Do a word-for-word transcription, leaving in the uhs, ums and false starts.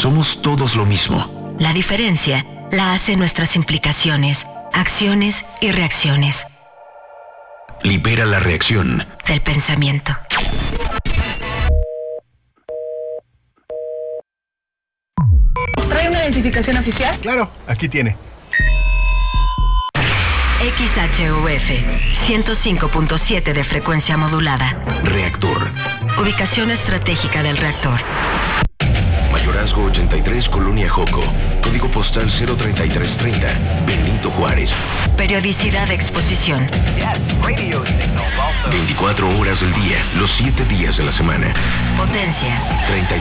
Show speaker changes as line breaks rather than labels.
Somos todos lo mismo.
La diferencia la hacen nuestras implicaciones, acciones y reacciones.
Libera la reacción
del pensamiento.
¿Trae una identificación oficial?
Claro, aquí tiene.
X H U F, ciento cinco punto siete de frecuencia modulada.
Reactor.
Ubicación estratégica del reactor.
Mayorazgo ochenta y tres, Colonia Joco. Código postal cero treinta y tres treinta, Benito Juárez.
Periodicidad de exposición.
veinticuatro horas del día, los siete días de la semana.
Potencia.
treinta y